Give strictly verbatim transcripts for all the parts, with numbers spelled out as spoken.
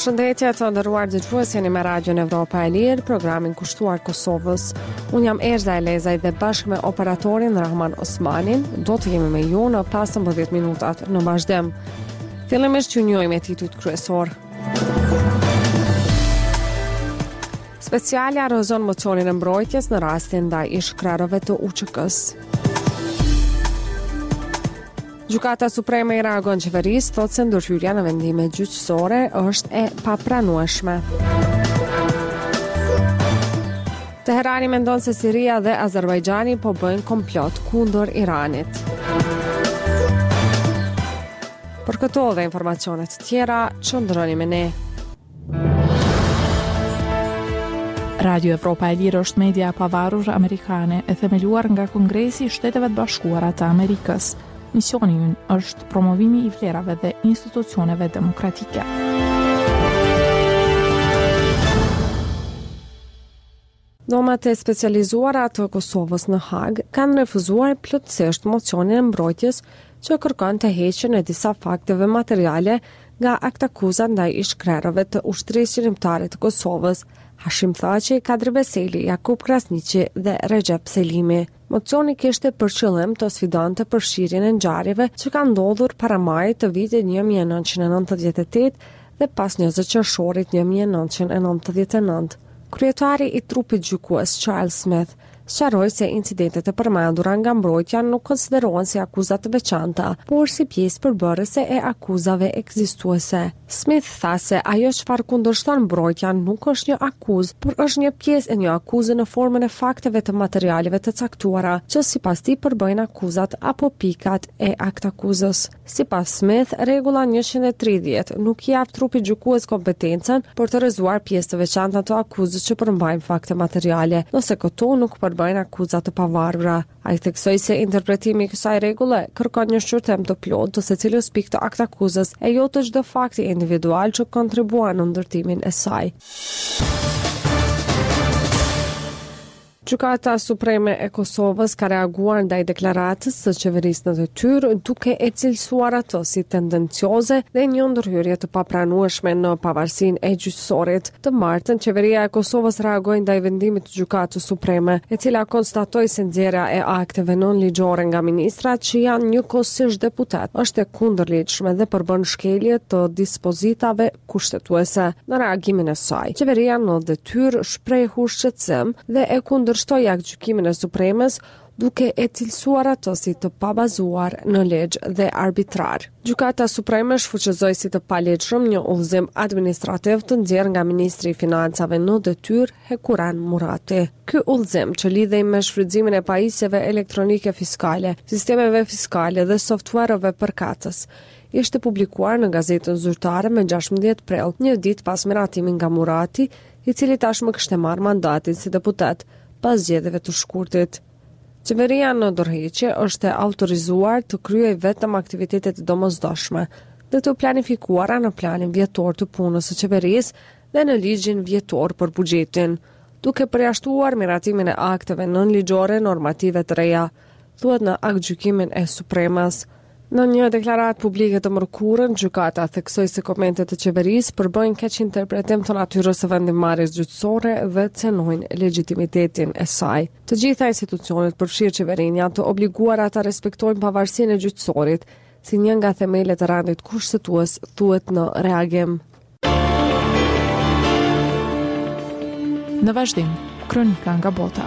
Përshëndetje të nderuar dëgjues, jeni me Radion Evropa e Lirë, programin kushtuar Kosovës. Unë jam Erza Elezaj dhe bashkë me operatorin Rahman Osmanin do të jemi me ju në pesëmbëdhjetë minutat në vazhdim. Fillimisht ju njohim titujt kryesor. Speciali arrozon mocionin e mbrojtjes në rastin ndaj ish-krerëve të U Q K-s. Gjykata Supreme i reagon qeverisë, thotë se ndërhyrja në vendime gjyqësore është e papranueshme. Teherani mendon se Siria dhe Azerbajxhani po bëjnë komplot kundër Iranit. Për këto dhe informacionet tjera, qëndroni me ne. Radio Evropa e Lirë është media e pavarur amerikane e themeluar nga Kongresi i Shteteve të Bashkuara të Amerikës. Misioni ynë është promovimi i vlerave dhe institucioneve demokratike. Domat e specializuara të Kosovës në Hag kanë refuzuar plotësisht mocionin e mbrojtjes që kërkon të heqjen e disa fakteve materiale nga aktakuzat ndaj ish-krerëve të ushtrisë qendrore të Kosovës, Hashim Thaçi, Kadri Beseli, Jakub Krasniqi dhe Recep Selimi. Mocioni kishte për qëllim të sfidonte përfshirjen e ngjarjeve që kanë ndodhur para majit të vitit një mijë e nëntëqind e nëntëdhjetë e tetë dhe pas njëzet qershorit një mijë e nëntëqind e nëntëdhjetë e nëntë. Kryetari i trupit gjykues Charles Smith sqaroi se incidentet e përmendura nga mbrojtja nuk konsiderohen si akuzat të veçanta, por si pjesë përbërëse e akuzave ekzistuese. Smith tha se ajo çfarë kundërshton mbrojtja nuk është një akuzë, por është një pjesë e një akuze në formën e fakteve të materialeve të caktuara, që sipas tij përbëjnë akuzat apo pikat e aktakuzës. Sipas Smith, rregulla njëqind e tridhjetë nuk i jap trupit gjykues kompetencën për të rrezuar pjesë të veçanta të akuzës që përmbajnë fakte materiale, nëse këto nuk përbëjnë akuzat të pavarura. Ai theksoi se interpretimi i kësaj rregulle kërkon një shqyrtim të plotë të secilës pikë të aktakuzës e jo të çdo fakti individual që kontribuan në ndërtimin e saj. Gjykata Supreme e Kosovës ka reaguar ndaj deklaratës së qeverisë në detyrë duke e cilësuar ato si tendencioze dhe një ndërhyrje të papranueshme në pavarësinë e gjyqësorit. Të martën, qeveria e Kosovës reagoi ndaj vendimit të Gjykatës Supreme, e cila konstatoi se nxjerrja e akteve nënligjore nga ministrat që janë njëkohësisht deputet është e kundërligjshme dhe përbën shkelje të dispozitave kushtetuese. Në reagimin e saj, qeveria në detyrë shprehu shqetësim dhe e kundër shtoi gjykimin e Supremës duke e cilësuar ato si të pabazuar në ligj dhe arbitrar. Gjykata Supreme shfuqëzoi si të palegjshëm një udhëzim administrativ të nxjerrë nga ministri i financave në detyrë Hekuran Murati. Ky udhëzim, që lidhej me shfrytëzimin e pajisjeve elektronike fiskale, sistemeve fiskale dhe softwareve përkatës, ishte publikuar në gazetën zyrtare me gjashtëmbëdhjetë prill, një ditë pas miratimit nga Murati, i cili tashmë kishte marrë mandatin si deputet pas zgjedhjeve të shkurtit. Qeveria në dorëheqje është e autorizuar të kryej vetëm aktivitetet e domosdoshme dhe të planifikuara në planin vjetor të punës së qeverisë dhe në ligjin vjetor për buxhetin, duke përjashtuar miratimin e akteve nënligjore normative të reja, thuhet në aktgjykimin e Supremës. Në një deklaratë publike të mërkurën, gjykata theksoi se komentet e qeverisë përbëjnë keq interpretim të natyrës së vendimmarrjes gjyqësore dhe cenojnë legitimitetin e saj. Të gjitha institucionet përfshirë qeverinë janë të obliguara ta respektojnë pavarësinë e gjyqësorit, si një nga themelet e rendit kushtetues, thuhet në reagim. Në vazhdim, kronika nga bota.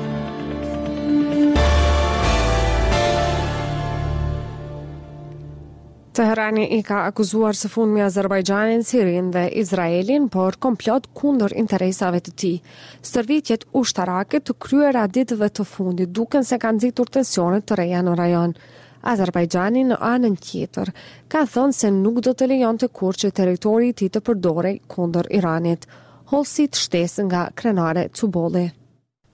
Teherani i ka akuzuar së fundmi Azerbajxhanin, Sirinë dhe Izraelin për komplot kundër interesave të tij. Stërvitjet ushtarake të kryera ditëve të fundit duken se kanë nxitur tensione të reja në rajon. Azerbajxhani në anën tjetër ka thënë se nuk do të lejonte kurrë që territori i tij të përdorej kundër Iranit. Holsit shtesë nga krenare Cubolli.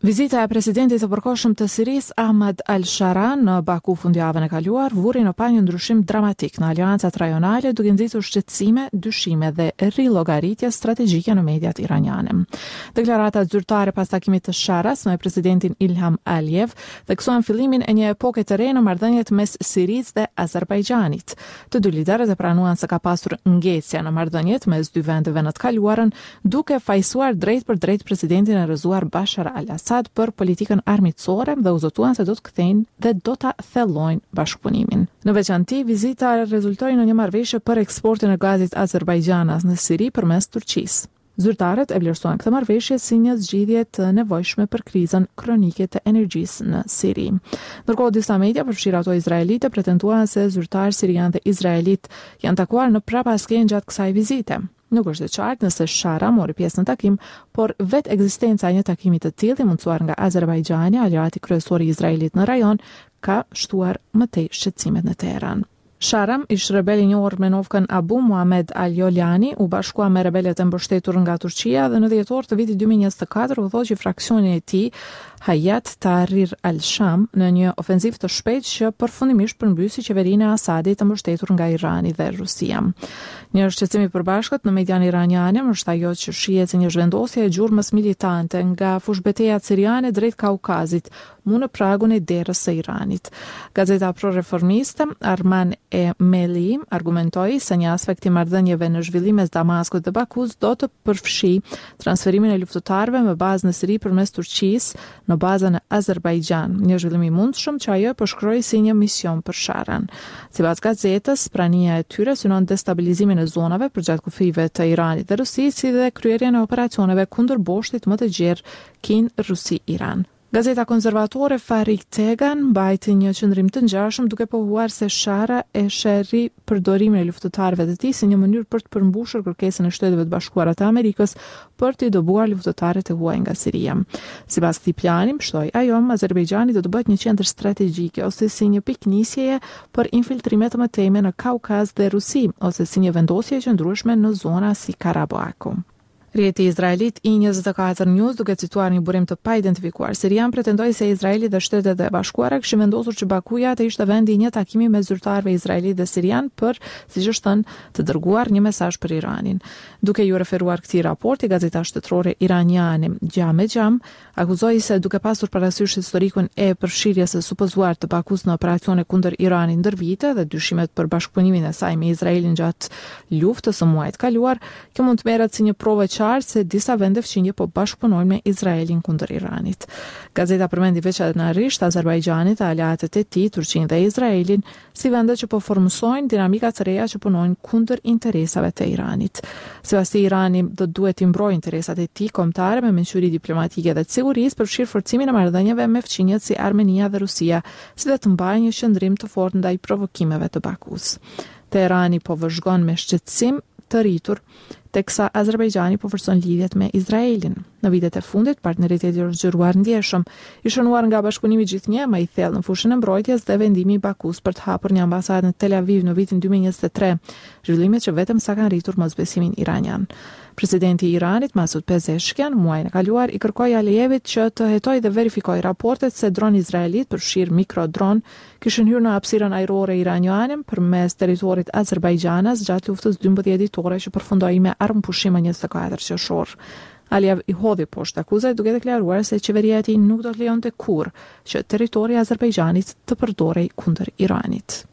Vizita e presidentit të përkohshëm të Sirisë Ahmed al-Shara në Baku fundjavën e kaluar vuri në pa një ndryshim dramatik në aleancat rajonale, duke nxitur shqetësime, dyshime dhe rillogaritje strategjike në mediat iraniane. Deklaratat zyrtare pas takimit të Sharas me presidentin Ilham Aliyev theksuan fillimin e një epoke të re në marrëdhëniet mes Sirisë dhe Azerbajxhanit. Të dy liderët e pranuan se ka pasur ngecje në marrëdhëniet mes dy vendeve në të kaluarën, duke fajsuar drejt për drejt presidentin e rrëzuar Bashar al-Assad për politikën armiqësore dhe u zotuan se do të kthejnë dhe do ta thellojnë bashkëpunimin. Në veçanti, vizita rezultoi në një marrëveshje për eksportin e gazit Azerbajxhanas në Siri përmes Turqisë. Zyrtarët e vlerësuan këtë marrëveshje si një zgjidhje të nevojshme për krizën kronike të energjisë në Siri. Ndërkohë, disa media, përfshirë ato izraelite, pretenduan se zyrtarë sirian dhe izraelit janë takuar në prapaskenjë gjatë kësaj vizite. Nuk është e qartë nëse Shara mori pjesë në takim, por vetë ekzistenca e një takimi të tillë i mundsuar nga Azerbajxhani, aleati kryesor i Izraelit në rajon, ka shtuar më tej shqetësimet në Teheran. Sharam, ish rebel i njohur me novkën Abu Muhammad al-Jolani, u bashkua me rebelet e mbështetur nga Turqia dhe në dhjetor të vitit dy mijë e njëzet e katër udhëzoi fraksioni e tij Hayat Tahrir al-Sham në një ofenziv të shpejtë që përfundimisht përmbysi qeverinë e Asadit të mbështetur nga Irani dhe Rusia. Një shqetësim i përbashkët në median iraniane është ajo që shihet si një zhvendosje e gjurmës militante nga fushbetejat siriane drejt Kaukazit, mu në pragun e derës së Iranit. Gazeta pro-reformiste Arman e Meli argumentoi se një aspekt i marrëdhënieve në zhvillim mes Damaskut dhe Bakut do të përfshi transferimin e luftëtarëve me bazë në Siri përmes Turqisë në bazën e Azerbajxhan, një zhvillim i mundshëm që ajo po shkroi si një mision për Sharan. Sipas gazetës, prania e tyre synon destabilizimin e zonave përgjatë kufive të Iranit dhe Rusisë, si dhe kryerjen e operacioneve kundër boshtit më të gjerë Kin-Rusi-Iran. Gazeta konservatore Farik Tegan mbajti një qëndrim të ngjashëm duke pohuar se Shara e sheri përdorimin e luftëtarëve të tij si një mënyrë për të përmbushur kërkesën e Shteteve të Bashkuara të Amerikës për të dobuar luftëtarët e huaj nga Siria. Sipas këtij plani, shtoi ajo, Azerbajxhani do të bëhet një qendër strategjike ose si një piknisjeje për infiltrime të mëtejme në Kaukaz dhe Rusi, ose si një vendosje e qëndrueshme në zona si Karabaku. Rjeti izraelit i njëzet e katër News, duke cituar një burim të pa identifikuar sirian, pretendoi se Izraeli dhe Shtetet e Bashkuara kishin vendosur që Bakuja të ishte vendi i një takimi me zyrtarëve izraelit dhe sirian për, siç është thënë, të dërguar një mesazh për Iranin. Duke ju referuar këtij raporti, gazeta shtetërore iraniane Gjame Gjam akuzoi se duke pasur parasysh historikun e përfshirjes së supozuar të Bakus në operacione kundër Iranit ndër vite dhe dyshimet për bashkëpunimin e saj me Izraelin gjatë luftës së muajit kaluar, kjo mund të merret si një provë se disa vende fqinje po bashkëpunojnë me Izraelin kundër Iranit. Gazeta përmendi veçanërisht Azerbajxhanit, aleatët e tij, Turqinë dhe Izraelin, si vende që po formsojnë dinamika të reja që punojnë kundër interesave të Iranit. Sipas tij, Irani do duhet të mbrojë interesat e tij kombëtare me mençuri diplomatike dhe të sigurisë, përfshirë forcimin e marrëdhënieve me fqinjet si Armenia dhe Rusia, si dhe të mbajë një qëndrim të fortë ndaj provokimeve të Bakus. Teherani po vëzhgon me shqetësim të rritur, teksa Azerbajxhani po forcon lidhjet me Izraelin. Në vitet e fundit, partneriteti i zgjeruar ndjeshëm, i shënuar nga bashkëpunimi gjithnjë më i thellë në fushën e mbrojtjes dhe vendimi i Bakus për të hapur një ambasadë në Tel Aviv në vitin dy mijë e njëzet e tre, zhvillimet që vetëm sa kanë rritur mosbesimin iranian. Presidenti i Iranit, Masud Pezeshkian, muajin e kaluar i kërkoi Aliyevit që të hetojë dhe verifikojë raportet se dron izraelit, përfshirë mikrodron, kishin hyrë në hapësirën ajrore iraniane përmes territorit Azerbajxhanas gjatë luftës dymbëdhjetë ditore që përfundoi me armëpushim më njëzet e katër qershor. Aliyev i hodhi poshtë akuzat duke deklaruar se qeveria e tij nuk do të lejonte kurrë që territori i Azerbajxhanit të përdorej kundër Iranit.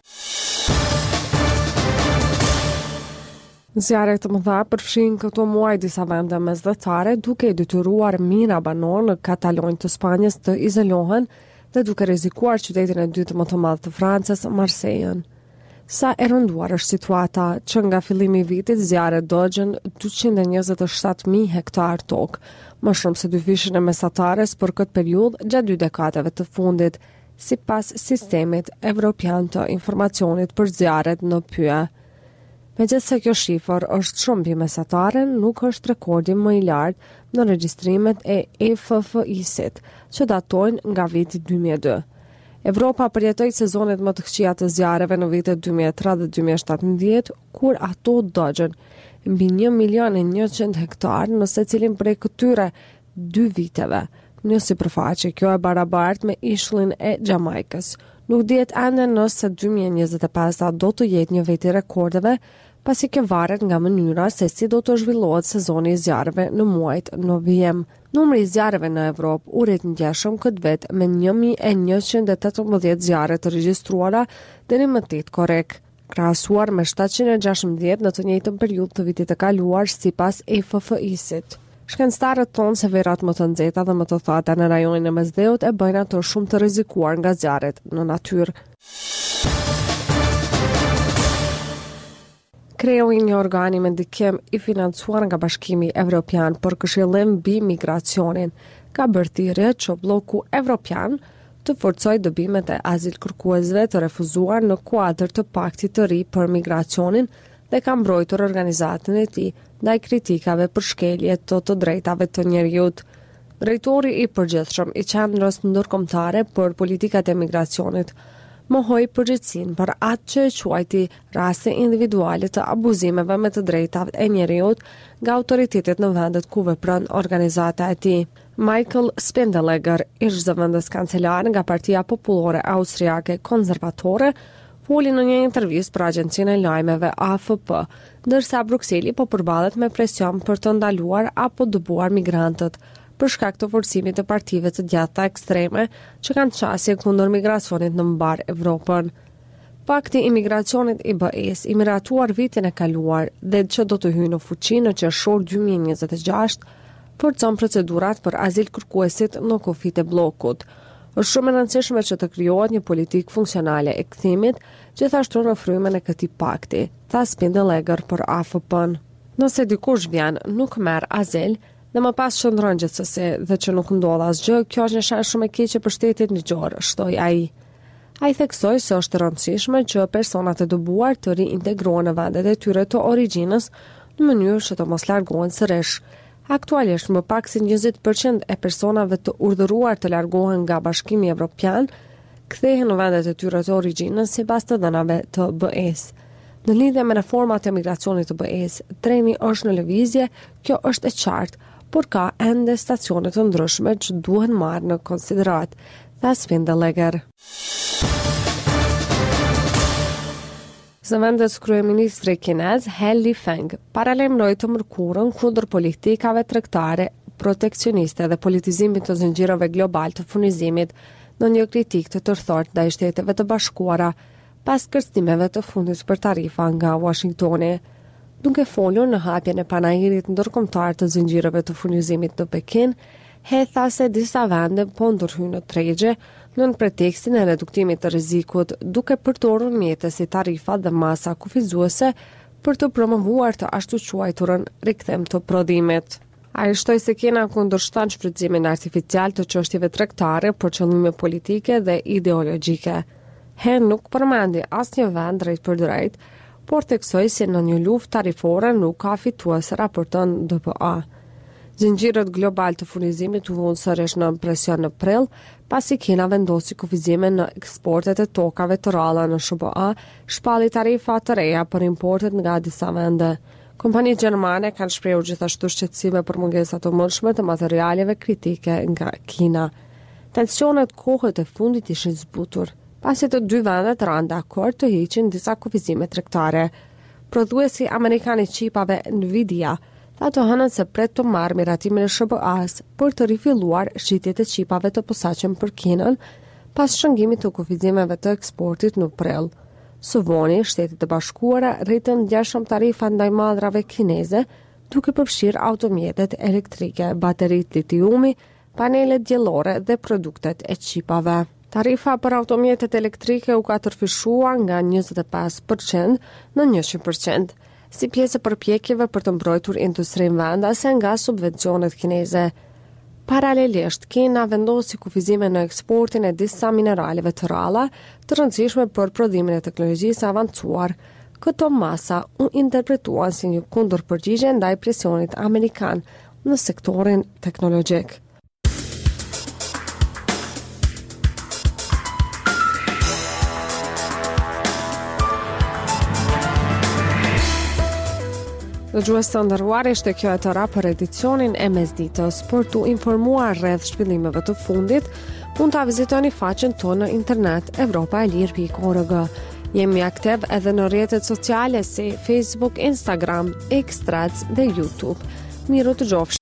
Zjarret të mëdha përfshin këto muaj disa vende mesdhetare, duke i detyruar mijëra banor në Katalonjë të Spanjës të izolohen dhe duke rrezikuar qytetin e dytë më të madh të Francës, Marseillën. Sa e rënduar është situata që nga fillimi i vitit zjarret dëgjën dyqind e njëzet e shtatë mijë hektar tokë, më shumë se dy fishin e mesatares për këtë periudhë gjatë dy dekadave të fundit, sipas sistemit evropian të informacionit për zjarret në P Y E. Megjithëse kjo shifër është shumë mbi mesataren, nuk është rekordi më i lartë në regjistrimet e E F F I-sit, që datojnë nga viti dy mijë e dy. Evropa përjetoi sezonet më të këqija të zjarreve në vitet dy mijë e tre dhe dy mijë e shtatëmbëdhjetë, kur ato dëgjën mbi një milion e njëqind hektar në secilin prej këtyre dy viteve, Një sipërfaqe, kjo e barabartë me ishullin e Jamaikës. Nuk dihet ende nëse dy mijë e njëzet e pesë do të jetë një veti rekordeve, pasi kjo varet nga mënyra se si do të zhvillohet sezoni i zjarreve në muajt novijem. Numri i zjarreve në Evropë u rrit ngjashëm këtë vit me një mijë e njëqind e tetëmbëdhjetë zjarre të regjistruara deri më tetë korrik, krahasuar me shtatëqind e gjashtëmbëdhjetë në të njëjtën periudhë të vitit të kaluar sipas E F F I-sit. Shkencëtarët thonë se verat më të nxehta dhe më të thata në rajonin e Mesdheut e bëjnë ato shumë të rrezikuar nga zjarret në natyrë. Kreu i një organi me ndikim i financuar nga Bashkimi Evropian për këshillim mbi migracionin ka bërë thirrje që bloku evropian të forcojë dëbimet e azilkërkuesve të refuzuar në kuadër të paktit të ri për migracionin dhe ka mbrojtur organizatën e tij ndaj kritikave për shkelje të të drejtave të njerëzit. Drejtori i përgjithshëm i Qendrës Ndërkombëtare për Politikat e Migracionit mohoi përgjegjësinë për atë që e quajti raste individuale të abuzimeve me të drejtat e njerëzit nga autoritetet në vendet ku vepron organizata e tij. Michael Spindelegger, ish zëvendës kancelar nga Partia Popullore Austriake Konservatore, foli në një intervistë për agjencinë e lajmeve A F P, ndërsa Brukseli po përballet me presion për të ndaluar apo dëbuar migrantët për shkak të forcimit të partive të gjata ekstreme që kanë qasje kundër migracionit në mbar Evropën. Pakti i migracionit i B E-s i miratuar vitin e kaluar dhe që do të hyjë në fuqi në qershor dy mijë e njëzet e gjashtë forcon procedurat për azil kërkuesit në kufit e bllokut. Është shumë e rëndësishme që të krijohet një politikë funksionale e kthimit, gjithashtu në frymën e këtij pakti, tha Spindelegger për A F P-n. Nëse dikush vjen, nuk merr azil, dhe më pas shndron gjithsesi dhe që nuk ndodh asgjë, kjo është një shans shumë e keqe për shtetin ligjor, shtoi ai. Ai theksoi se është e rëndësishme që personat e dëbuar të riintegrohen në vendet e tyre të origjinës në mënyrë që të mos largohen sërish. Aktualisht më pak se njëzet përqind e personave të urdhëruar të largohen nga Bashkimi Evropian kthehen në vendet e tyre të origjinës sipas të dhënave të B E-s. Në lidhje me reformat e migracionit të B E-s, treni është në lëvizje, kjo është e qartë, por ka ende stacione të ndryshme që duhen marrë në konsiderat, tha Spindelegger. Zëvendës kryeministri kinez He Lifeng paralajmëroi të mërkurën kundër politikave tregtare protekcioniste dhe politizimit të zinxhirave global të furnizimit në një kritik të tërthort ndaj Shteteve të Bashkuara pas kërcimeve të fundit për tarifa nga Washingtoni. Duke folur në hapjen e panajirit ndërkombëtar të zinxhireve të furnizimit në Pekin, He tha se disa vende po ndërhyjnë në tregje nën pretekstin e reduktimit të rrezikut, duke përdorur mjete si tarifat dhe masa kufizuese për të promovuar të ashtu quajturën rikthem të prodhimit. Ai shtoi se Kina kundërshton shfrytëzimin artificial të çështjeve tregtare për qëllime politike dhe ideologjike. He nuk përmendi asnjë vend drejt për drejt, por theksoi se në një luftë tarifore nuk ka fitues, raporton D P A. Zinxhirët global të furnizimit u vonë sërish në presion në prill, pasi Kina vendosi kufizime në eksportet e tokave të ralla në S B A, shpalli tarifa të reja për importet nga disa vende. Kompanitë gjermane kanë shprehur gjithashtu shqetësime për mungesat të mëndshme të materialeve kritike nga Kina. Tensionet kohët e fundit ishin zbutur, pasi të dy vendet ranë dakord të hiqin disa kufizime tregtare. Prodhuesi amerikan i çipave Nvidia tha të hënën se pret të marrë miratimin e S B A-s për të rifilluar shitjet e çipave të posaçëm për Kinën pas shëngimit të kufizimeve të eksportit në prill. Së voni, Shtetet e Bashkuara rritën ngjashëm tarifa ndaj madrave kineze, duke përfshirë automjetet elektrike, bateritë litiumi, panelet diellore dhe produktet e çipave. Tarifa për automjetet elektrike u ka tërfishuar nga njëzet e pesë përqind në njëqind përqind, si pjesë e përpjekjeve për të mbrojtur industrinë vendase nga subvencionet kineze. Paralelisht, Kina vendosi kufizime në eksportin e disa mineraleve të ralla të rëndësishme për prodhimin e teknologjisë avancuar. Këto masa u interpretuan si një kundërpërgjigje ndaj presionit amerikan në sektorin teknologjik. Dëgjues të nderuar, ishte kjo e tëra për edicionin e mesditës. Për tu informuar rreth zhvillimeve të fundit, mund ta vizitoni faqen tonë në internet europa e lirë pikë org. Jemi aktiv edhe në rrjetet sociale si Facebook, Instagram, X, Threads dhe YouTube. Miru të gjofshi.